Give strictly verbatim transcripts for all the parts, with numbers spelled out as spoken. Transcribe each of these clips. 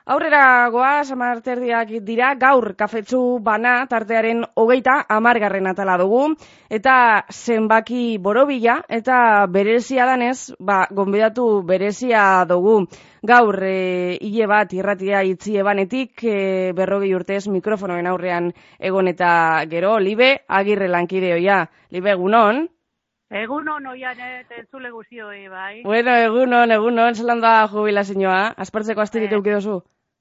Aurrera goaz, amarterdiak dira, gaur kafetsu bana tartearen hogeita hamargarren atala dugu, eta zenbaki borobila, eta berezia danez, ba, gonbidatu berezia dugu. Gaur, e, hile bat irratia itzi ebanetik, e, berrogei urtez mikrofonoen aurrean egon eta gero, Libe, agirre lankide oia. Libe, egunon? Egunon oian, eta entzule guzioi, bai. Bueno, egunon, egunon, zelan da jubilazioa? Aspartzeko astirik Eh. eukidozu?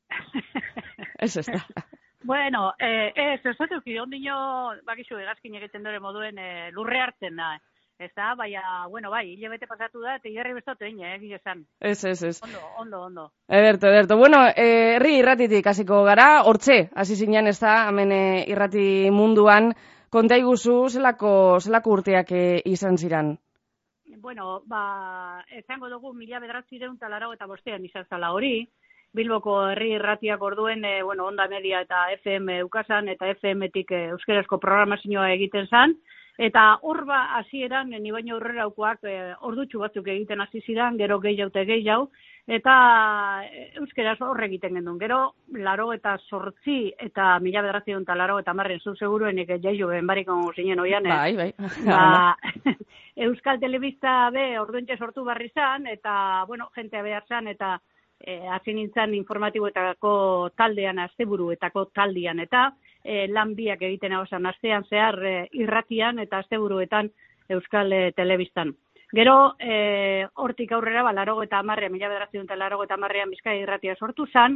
Ez ez da. Bueno, eh, ez, ez dut euki, ondino, bakizu, egazkin egiten dure moduen eh, lurre hartzen da. Ez da, baina, bueno, bai, hile bete pasatu da, eta igarri bestote egin, eh, esan. Ez, ez, ez. Ondo, ondo, ondo. Ederto, ederto. Bueno, eh, herri irratitik hasiko gara, hortze, hasi zinen ez da, hemen eh, irrati munduan, konta iguzu, zelako, zelako urteak eh, izan ziran? Bueno, ba, esango dugu mila bederatzireun talarau eta bostean izan zala hori, Bilboko herri irratiak orduen, e, bueno, Onda Media eta F M eukasan, eta F M-tik e, euskarazko programazioa egiten zan, eta hor ba, hasieran ni baino aurreraukoak e, ordutxu batzuk egiten hasi ziren, gero gehiago eta gehiago, eta euskaraz hor egiten gendun. Gero, laro eta sortzi eta mila bederatzireun talaro eta marren zu seguruenik jaio benbarik zinen oian. Bai, bai. Ba, Euskal Telebista be orduentxe sortu barri zan, eta, bueno, jentea behar zan, eta E, hasi nintzen informatiboetako taldean, asteburuetako taldean, eta e, lan biak egiten hausan astean zehar e, irratian eta asteburuetan Euskal e, Telebistan. Gero, e, hortik aurrera, ba, laro eta amarrean, mila bederatzireun eta laro eta amarrean Bizkaia irratia sortu zan,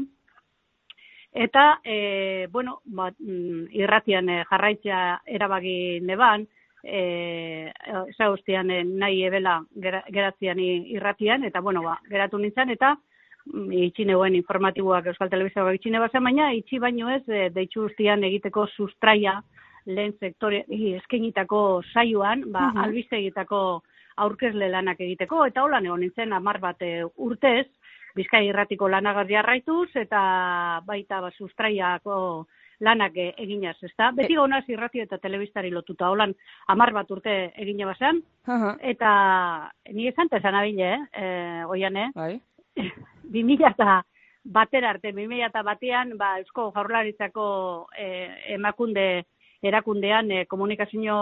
eta, e, bueno, ba, irratian e, jarraitzea erabaki neban, e, zaustian e, nahi ebela geratzean irratian, eta, bueno, ba, geratu nintzen, eta itxineuen informatiboak Euskal Telebistakoak itxine bazen, baina itxi baino ez e, deitxu guztian egiteko sustraia lehen sektore eskenitako saioan, ba, uh-huh. albiste egiteko aurkezle lanak egiteko, eta holan egon nintzen hamar bat e, urtez, Bizkaia irratiko lanagaz jarraituz, eta baita ba, sustraiako lanak e, eginaz, ezta? Beti gaunaz irrati eta telebistari lotuta, holan hamar bat urte egine bazen, uh-huh. eta ni esan tezan abile, eh, oian, eh? Bai. bi mila eta batera arte, bi mila eta batean, ba, Eusko Jaurlaritzako eh, emakunde erakundean eh, komunikazio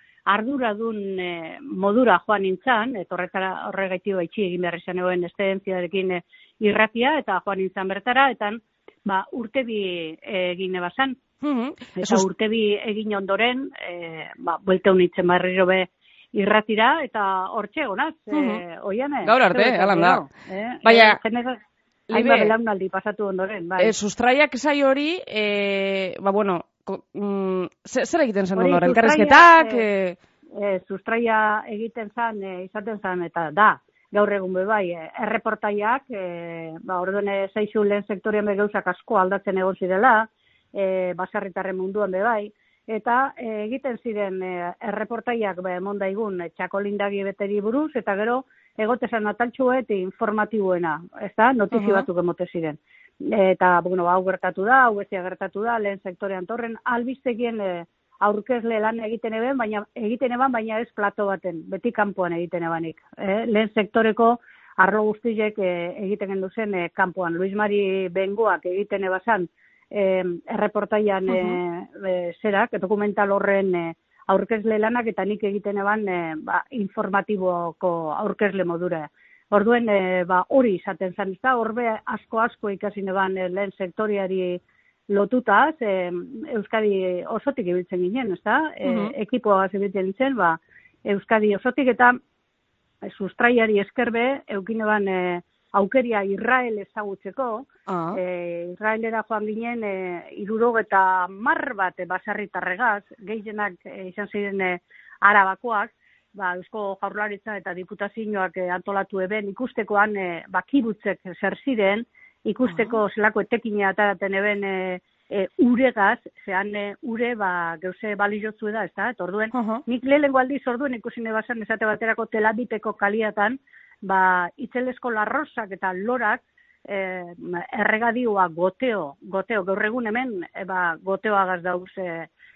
arduradun eh, modura joan nintzen, eta horretara horregaitik baitxi egin behar izan egoen estedentziarekin eh, irratia, eta joan nintzen bertara, eta ba, urtebi eh, egin ebazan. Mm-hmm. Eta Esos... urtebi egin ondoren, eh, ba, buelta unitzen barriro be, irratira, eta hortxe gonaz, mm-hmm. eh, oiane. Gaur arte, alan da. Eh, Baina, eh, Libe, belaunaldi pasatu ondoren, bai. Eh, sustraiak zai hori, eh, ba, bueno, ko, mm, zer egiten zen ondoren? Elkarrizketak? Eh, eh, sustraia egiten zen, eh, izaten zen, eta da, gaur egun be bai, eh, erreportaiak, eh, ba, orduen zeizu lehen sektorian be gauzak asko aldatzen egon zirela, eh, baserritarren munduan be bai, eta e, egiten ziren e, erreportaiak be mondaigun e, txakolindagi beteri buruz, eta gero egotezan ataltxuet informatiboena, ez da, notizio uh-huh. batzuk emote ziren. Eta, bueno, hau gertatu da, hau ezia gertatu da, lehen sektorean torren, albistegien e, aurkezle lan egiten eben, baina egiten eban, baina ez plato baten, beti kanpoan egiten ebanik. E, lehen sektoreko arlo guztiek e, egiten gendu zen e, kanpoan. Luis Mari Bengoak egiten ebazan, Eh, erreportaian uh-huh. eh, zerak, dokumental horren eh, aurkezle lanak, eta nik egiten eban eh, ba, informatiboko aurkezle modura. Orduen, eh, ba, hori izaten zen, ez da, horbe asko-asko ikasin eban eh, lehen sektoriari lotutaz, eh, Euskadi osotik ibiltzen ginen, ez da, uh-huh. eh, ekipoa ibiltzen ginen, ba, Euskadi osotik, eta eh, sustraiari eskerbe, eukin eban eh, aukeria Israel ezagutzeko, uh-huh. e, Israelera joan ginen e, irurog eta mar bat e, basarritarregaz, gehienak e, izan ziren e, arabakoak, ba, Eusko Jaurlaritza eta diputazioak e, antolatu eben, ikustekoan e, ba, kibutzek zer ziren, ikusteko uh-huh. zelako etekina ataraten eben e, e, uregaz, zehan e, ure ba, geuse balizotzu da, ez da, eta orduen, uh-huh. nik lehenengo aldiz orduen ikusine bazan esate baterako telabiteko kaliatan, ba, itzelesko larrosak eta lorak eh, erregadioa goteo, goteo, gaur egun hemen, e, ba, goteoagaz dauz e,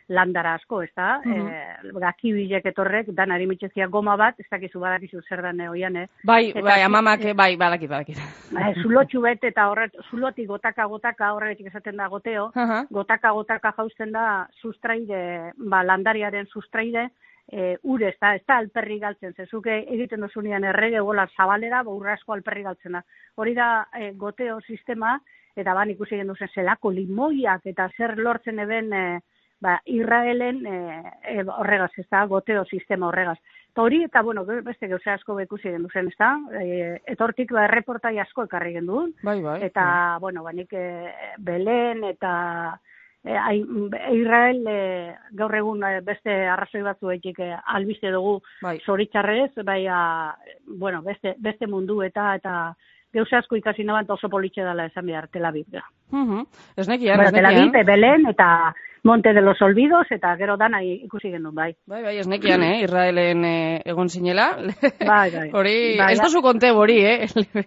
landara asko, ez da? Mm -hmm. e, Gaki bilek etorrek, danari mitxezia goma bat, ez dakizu badakizu zer dan oiane. Bai, eta, bai, amamak, e, bai, badakit, badakit. E, zulotxu bet, eta horret, zulotik gotaka-gotaka, horretik esaten da goteo, gotaka-gotaka jausten da sustraide, ba, landariaren sustraide, e, ure, ez da, ez da alperri galtzen, zezuke egiten dozunean errege gola zabalera, ba, urra asko alperri galtzen da. Hori da e, goteo sistema, eta ban ikusi egin duzen zelako limoiak eta zer lortzen eben e, ba, Israelen e, e, horregaz, ez da, goteo sistema horregaz. Eta hori, eta bueno, beste gauza asko ikusi egin duzen, ez da, e, etortik ba, erreportai asko ekarri egin duen, bai, bai, eta, bai. bueno, banik e, Belen eta e, Israel e, gaur egun beste arrazoi batzu egik e, albiste dugu bai. Zoritxarrez, bai, a, bueno, beste, beste mundu eta, eta gauza asko ikasi naban oso politxe dela esan behar, Tel Aviv. Uh -huh. Ez nekian, bueno, ez nekian. Tel Aviv, Belen eta Monte de los Olvidos, eta gero dana ikusi genuen, bai. Bai, bai, ez nekian, eh, Israelen eh, egon zinela. Bai, bai. Hori, bai, ez dozu konte hori, eh?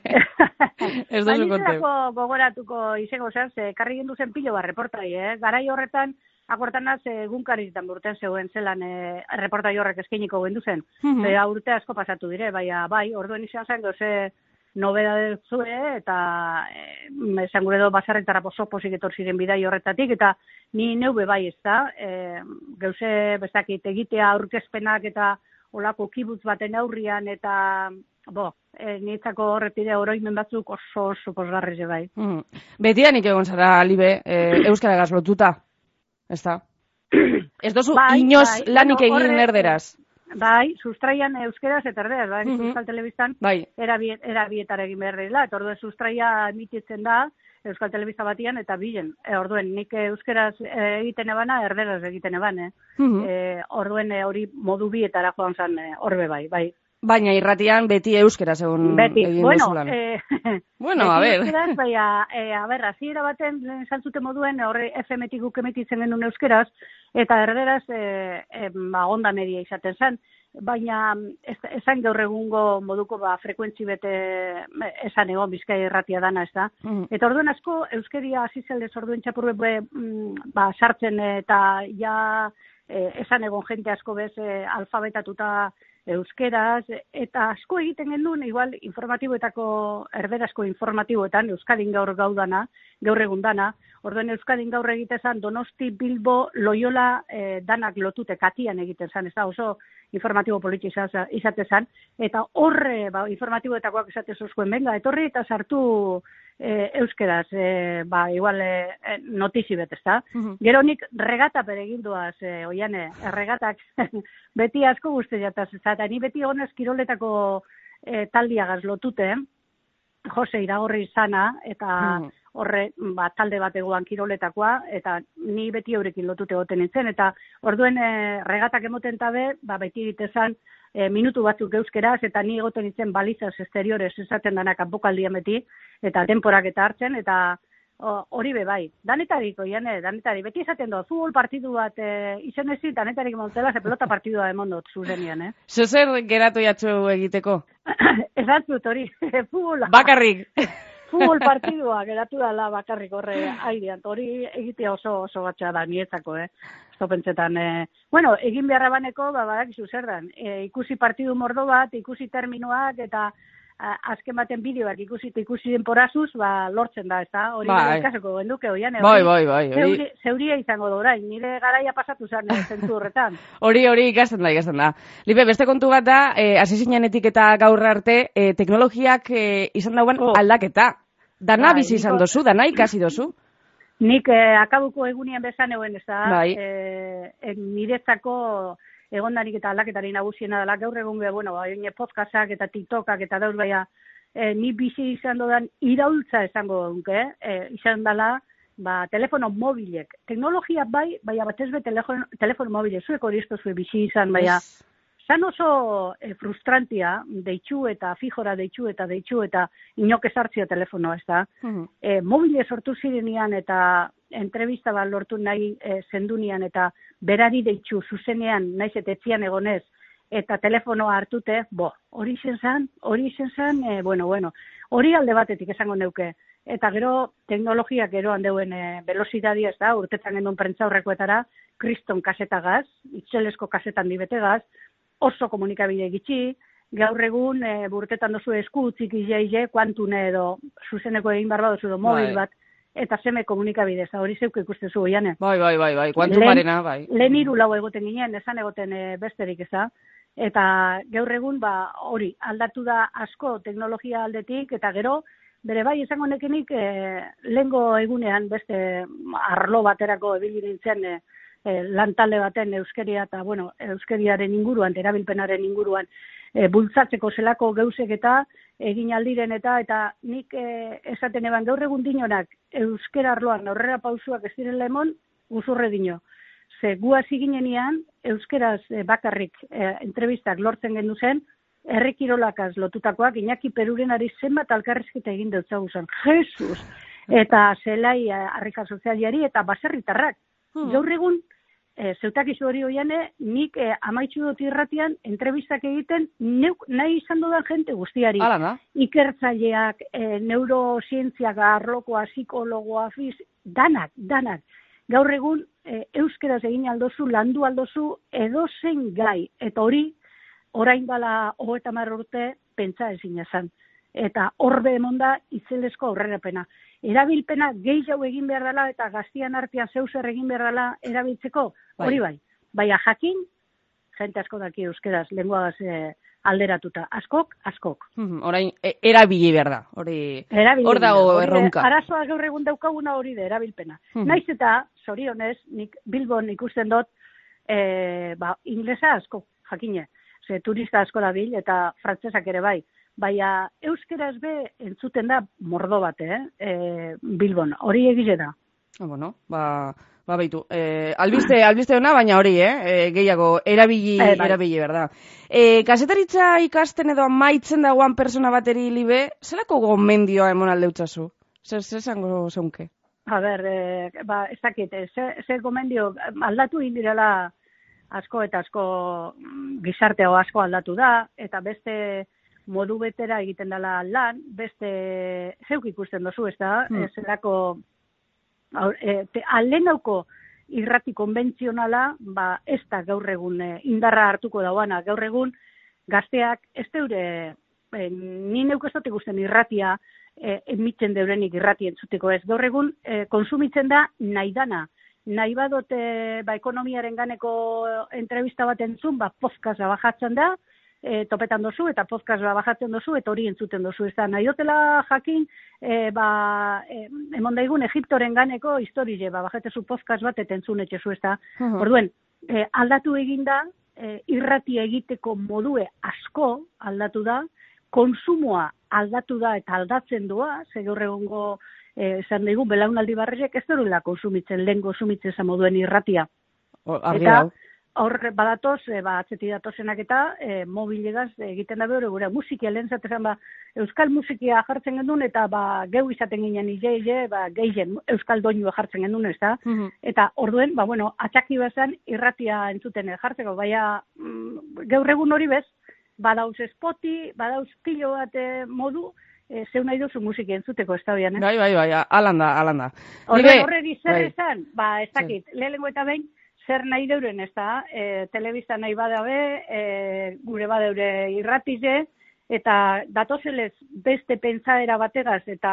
Ez dozu konte. Baina gogoratuko izango zen, ze karri gendu zen pilo bat reportai, eh? Garai horretan, akortanaz, egunkaritan burten zegoen zelan e, reportai horrek eskainiko gendu zen. Uh -huh. Zera urte asko pasatu dire, baina, bai, orduen izan zen, goze, nobeda zue, eta e, esan gure do basarretara oso pozik etor ziren bidai horretatik, eta ni neube bai ez da, e, gauze bestakit egitea aurkezpenak eta olako kibutz baten aurrian, eta bo, e, niretzako horretide oroimen batzuk oso oso posgarri bai. Mm. Betidanik egon zara, Libe, e, euskaragaz lotuta, ez da? Ez dozu bai, inoz bai, lanik bueno, egin horre, erderaz? Bai, sustraian euskeraz eta erderaz, bai, mm -hmm. Euskal Telebistan, bai. erabiet, erabietar egin behar dela, eta orduen sustraia emititzen da, Euskal Telebista batian, eta bilen. E, orduen, nik euskeraz e, egiten ebana, erderaz egiten eban, eh? Mm -hmm. e, orduen hori e, modu bietara joan zen e, horbe bai, bai. Baina irratian beti euskeraz egon beti. egin Bueno, duzulan. Eh, bueno, beti a ver. Euskeraz, baina, e, a ber, hasiera baten, esan zuten moduen, horre F M-tik guk emititzen genuen euskeraz, eta erderaz, e, e, ba, onda media izaten zen. Baina esan gaur egungo moduko ba, frekuentzi bete esan egon Bizkaia irratia dana, ez da. Mm. Eta orduen asko, euskeria hasi zeldez orduen txapurre be, ba, sartzen eta ja e, esan egon jente asko bez e, alfabetatuta euskeraz, eta asko egiten genuen, igual informatiboetako, erderazko informatiboetan, Euskadin gaur gaudana, gaur egun dana, orduen Euskadin gaur egitezan Donosti, Bilbo, Loyola e, danak lotute katian egiten zan, ez da oso informatibo politi izatezan, eta horre, ba, informatiboetakoak izatezozkoen, benga, etorri eta sartu e, euskeraz, e, ba, igual e, notizi bet, ez da. Uh -huh. Gero nik regata peregin duaz, e, oiane, regatak beti asko guzti jataz, eta ni beti honez kiroletako e, taldiagaz lotute, Jose Iragorri izana, eta uh-huh. horre, ba, talde bat egoan kiroletakoa, eta ni beti eurekin lotute goten nintzen, eta orduen e, regatak emoten tabe, ba, beti egitezan e, minutu batzuk euskeraz, eta ni egoten nintzen balizaz exteriores esaten danak kanpokaldian beti, eta temporak eta hartzen, eta hori be bai. Danetarik, oiane, danetarik. Beti esaten dut, futbol partidu bat e, izan ezin, danetarik montela, ze pelota partidua emondot zuzenian, eh? Zezer geratu jatzu egiteko? Ezatzut, hori, futbola. Bakarrik. Futbol partidua geratu dela bakarrik horre airean. Hori egitea oso oso batxa da, nietzako, eh? Estopentzetan, eh? Bueno, egin beharra baneko, ba, badakizu zer dan. E, ikusi partidu mordo bat, ikusi terminoak, eta azken baten bideoak ikusi ikusi denporazuz, ba, lortzen da, ez da? Hori bai. Ikaseko genduke, oian, bai, bai, bai, zeuri, zeuria izango da orain, nire garaia pasatu zen zentzu horretan. Hori, hori ikasten da, ikasten da. Libe, beste kontu bat da, eh, hasi zinenetik eta gaur arte, eh, teknologiak eh, izan dauen oh. aldaketa. Dana bai, bizi izan niko... dozu, dana ikasi dozu? Nik eh, akabuko egunien bezan egoen, ez da? Bai. Eh, niretzako egondanik eta aldaketari nagusiena dela, gaur egun be, bueno, baina podcastak eta TikTokak eta dauz baina, e, ni bizi izan dodan iraultza esango dunke, e, izan dela, ba, telefono mobilek. Teknologia bai, baina batez be telefono, telefono mobilek, zuek hori esto zue bizi izan, baina, zan oso e, frustrantia, deitxu eta fijora deitxu eta deitxu eta inok esartzio telefonoa, ez da? Uh-huh. E, mobile sortu zirenian eta entrevista bat lortu nahi e, zendunian eta berari deitxu zuzenean naiz eta etzian egonez eta telefonoa hartute, bo, hori izen zan, hori izen zan, e, bueno, bueno, hori alde batetik esango neuke. eta gero teknologiak gero handeuen e, velozitadia, ez da, urtetan genuen prentza horrekoetara, kriston kasetagaz, itxelesko kasetan dibetegaz, oso komunikabide gitxi, gaur egun e, burtetan dozu esku utzik ize, kuantune edo zuzeneko egin barba dozu edo mobil bat, eta seme komunikabide, hori zeuk ikusten zu goiane. Bai, bai, bai, bai, kuantumarena, bai. Lehen hiru lau egoten ginen, esan egoten e, besterik eza, eta gaur egun ba hori aldatu da asko teknologia aldetik, eta gero, bere bai esango nekenik e, lehengo egunean beste arlo baterako ebili nintzen e, e, lantalde baten euskeria eta, bueno, euskeriaren inguruan, erabilpenaren inguruan, e, bultzatzeko zelako geusek eta egin aldiren eta eta nik e, esaten eban gaur egun dinonak euskera arloan aurrera pausuak ez diren lemon, guzurre dino. Ze guaz iginenean, euskeraz e, bakarrik e, entrevistak lortzen gendu zen, errekirolakaz lotutakoak, Iñaki Perurenari zenbat alkarrizketa egin dut zaguzan. Jesus! Eta zelai harrika sozialiari eta baserritarrak. Hmm. Gaur egun, e, zeutakizu hori hoiane, nik e, amaitzu dut irratian entrevistak egiten neuk nahi izan dudan jente guztiari. Alana. Ikertzaileak, e, neurosientziak, arlokoa, psikologoa, fiz, danak, danak. Gaur egun, e, euskeraz egin aldozu, landu aldozu, edozein gai. Eta hori, orain dala hogeita hamar urte pentsa ezin esan. Eta horbe emonda itzelesko aurrerapena. Erabilpena gehiago egin behar dela eta gaztian artean zeuser egin behar dela erabiltzeko, hori bai. Baina jakin, jente asko daki euskeraz, lenguagaz e, alderatuta. Askok, askok. Hmm, orain, e, erabili behar da. Hori, hor dago erronka. Arazoa gaur egun daukaguna hori da, erabilpena. Hmm. Naiz eta, zorionez, nik Bilbon ikusten dut, e, ba, inglesa asko, jakine. Ze turista asko da bil, eta frantzesak ere bai. Baina euskeraz be entzuten da mordo bat, eh? E, Bilbon, hori egile da. Ah, bueno, ba, ba baitu. E, albiste, albiste hona, baina hori, eh? E, gehiago, erabili, e, bai. erabili, berda. E, kasetaritza ikasten edo amaitzen dagoan persona bateri libe, zelako gomendioa emon aldeutzazu? Zer, zer zango zeunke? A ber, e, ba, ez dakit, zer, zer gomendio aldatu indirela asko eta asko gizarteo asko aldatu da, eta beste modu betera egiten dela lan, beste zeuk ikusten dozu, ez da, mm. ez erako e, alenauko irrati konbentzionala, ba, ez da gaur egun e, indarra hartuko dauana, gaur egun gazteak ez deure, e, ni neuk ez dut ikusten irratia, e, emitzen deurenik irrati entzuteko ez, gaur egun e, konsumitzen da nahi dana, nahi badot e, ba, ekonomiaren ganeko entrevista bat entzun, ba, podcasta bajatzen da, e, topetan dozu, eta podcasta bajatzen dozu, eta hori entzuten dozu. Ez da, nahi dotela jakin, e, ba, e, emon daigun Egiptoren ganeko historie, ba, bajatezu podcast bat, eta entzun etxezu, ez da. Uh-huh. Orduen, e, aldatu eginda, e, irrati egiteko modue asko aldatu da, konsumoa aldatu da eta aldatzen doa, ze gaur egongo esan dugu, belaunaldi barrezek ez duela konsumitzen, lehen konsumitzen za moduen irratia. O, eta hor badatoz, e, ba, atzeti datozenak eta e, mobilegaz egiten da behore, gure musikia lehen zatezen, ba, euskal musikia jartzen gendun, eta ba, geu izaten ginen ize, ize, ba, gehien euskal doinua jartzen gendun, ez da? Uh-huh. Eta orduen, ba, bueno, atxaki bezan irratia entzuten jartzeko, baina mm, gaur egun hori bez, badauz spoti, badauz pilo bat e, modu, E, zeu nahi duzu musiki entzuteko ez da bian, eh? Bai, bai, bai, alanda, alanda. Horren horregi zer bai. Esan, ba, ez dakit, sí. Lehenengo eta behin, zer nahi deuren, ez da, e, telebista nahi badabe, e, gure badeure irratize, eta datozelez beste pentsaera bategaz, eta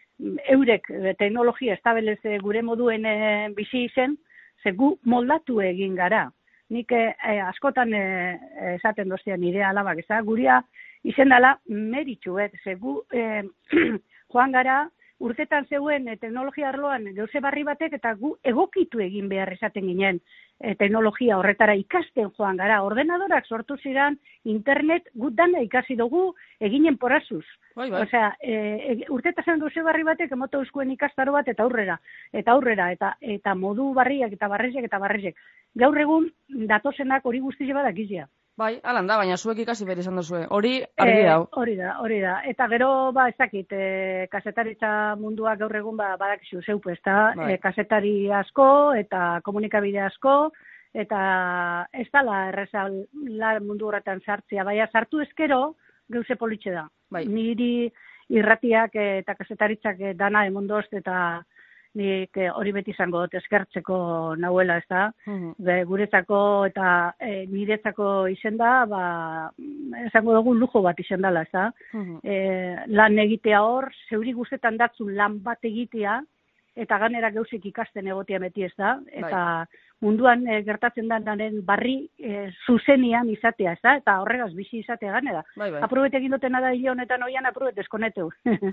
eurek e, teknologia estabelez e, gure moduen e, bizi izen, ze gu moldatu egin gara. Nik e, askotan e, esaten doztian nire alabak, ez da, guria, izen dela meritxuet, ze gu eh, joan gara, urtetan zeuen eh, teknologia arloan gauze barri batek eta gu egokitu egin behar esaten ginen eh, teknologia horretara ikasten joan gara. Ordenadorak sortu ziren, internet gut dana ikasi dugu eginen porazuz. Bai, bai. Osea, eh, urtetan zeuen gauze barri batek emoto euskuen ikastaro bat eta aurrera, eta aurrera, eta eta modu barriak eta barrezek eta barrezek. Gaur egun datozenak hori guztize badakizia. Bai, alan da, baina zuek ikasi behar izan duzue. Hori, argi dau. E, hori da, hori da. Eta gero, ba, ez dakit, e, kasetaritza mundua gaur egun, ba, badakizu zeupu, ez da, bai. e, kasetari asko, eta komunikabide asko, eta ez dala erreza la mundu horretan sartzea, baina sartu ezkero, gauze politxe da. Bai. Niri irratiak eta kazetaritzak dana emondozt eta nik hori beti izango dut eskertzeko nahuela, ez da? Mm-hmm. Guretzako eta e, niretzako izen da, ba, esango dugu lujo bat izen dela, ez da? Mm-hmm. E, lan egitea hor, zeuri guztetan datzun lan bat egitea, eta ganera geusik ikasten egotia beti, ez da? Eta bai. Munduan e, gertatzen da daren barri e, zuzenian izatea, ez da? Eta horregaz bizi izatea ganera. Bai, bai. Aprobet egin dutena da hile honetan oian, aprobet deskoneteu.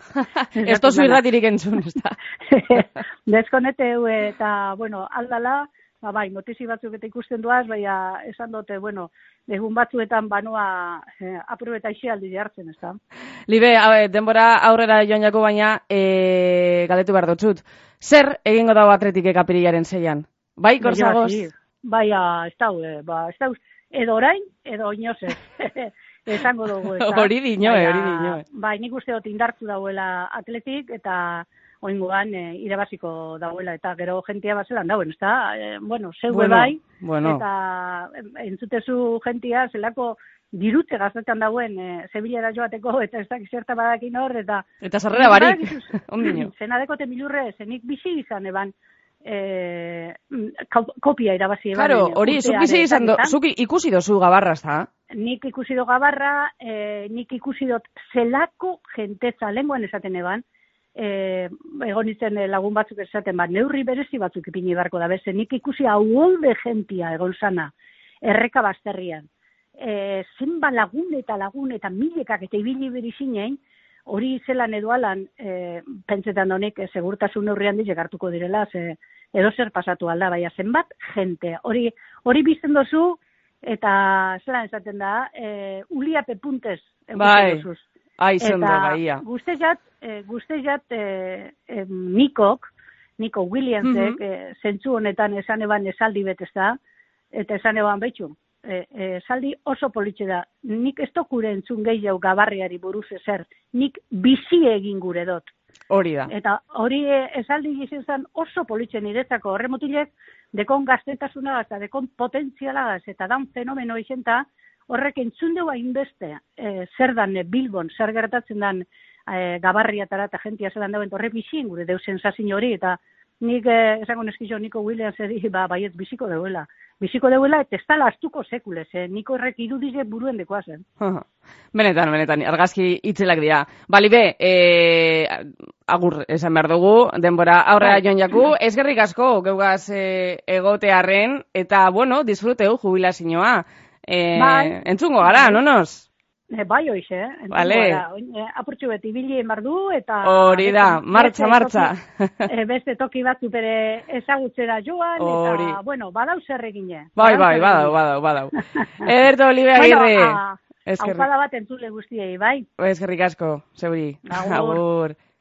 Ez tozu irratirik entzun, ez da? Deskoneteu eta, bueno, aldala, ba, bai, notizi batzuk eta ikusten duaz, baina esan dute, bueno, egun batzuetan banua eh, aprobeta ixialdi jartzen, ez da? Libe, denbora aurrera joan jako baina, e, galetu behar dutxut. Zer egingo dago Atletikek apirilaren zeian? Bai, korzagoz? Bai, ez dau, ba, ez dau, edo orain, edo inozez. Esango dugu, ez da? Hori dinoe, hori dinoe. Bai, nik uste dut indartzu dauela Atletik, eta oingoan e, irabaziko dauela, eta gero jentia bazelan dauen, ez da? E, bueno, zeue bueno, bai, bueno. Eta entzutezu jentia, zelako dirutze gaztetan dauen e, Sevillera joateko, eta ez da zerta badakin hor, eta... Eta sarrera barik, ondino. Zena dekote milurre, zenik bizi izan eban, E, kopia irabazi eban. Claro, hori, zuk bizi izan, do, zuk ikusi dozu Gabarra, ez da? Nik ikusi do Gabarra, e, nik ikusi dot zelako jenteza, lenguan esaten eban, e, egon izen lagun batzuk esaten, bat, neurri berezi batzuk ipini barko da, beze, nik ikusi hau holde jentia egon sana, erreka bazterrian. E, zenba lagun eta lagun eta milekak eta ibili berizinen, hori zelan edoalan, e, pentsetan honek, e, segurtasun neurrian dize hartuko direla, ze, edo zer pasatu alda, baina zenbat jente. Hori hori bizten dozu, eta zelan esaten da, e, uliape puntez. Bai, aizen da, baia. Eta guztezat, e, guztezat e, e, Nikok, Niko Williamsek, mm-hmm. e, zentzu honetan esan eban esaldi betez da, eta esan eban behitxu. E, e, saldi oso politxe da. Nik ez dokure entzun gehiago Gabarriari buruz ezer. Nik bizi egin gure dot. Hori da. Eta hori esaldi gizien zen oso politxe niretzako. Horre mutilek, dekon gaztetasunagaz eta dekon potentzialagaz eta dan fenomeno izenta, horrek entzun dugu hainbeste e, zer dan Bilbon, zer gertatzen dan e, Gabarriatara eta jentia zelan dauen, horre bizi egin gure deu sensazio hori, eta nik eh, esango neskizo Niko Williams edi, ba, baiet biziko deuela. Biziko deuela, eta ez tala astuko sekulez, eh? Niko errek irudize buruen dekoa zen. Benetan, benetan, argazki itzelak dira. Bali be, e, agur esan behar dugu, denbora aurrera joan jaku, eskerrik asko, geugaz e, egotearren, eta, bueno, disfruteu jubilazioa. E, bai. Entzungo gara, nonos? E, bai hoiz, eh? Vale. Apurtxu beti ibili emardu, eta... Hori da, martxa, martxa. E, beste toki batzu bere ezagutzera joan, Ori. Eta, bueno, badau zer egine. Bai, bai, badau, badau, badau. Ederto, Libe Agirre. Bueno, hau bat entzule guztiei, bai? Eskerrik asko, zeuri. Agur.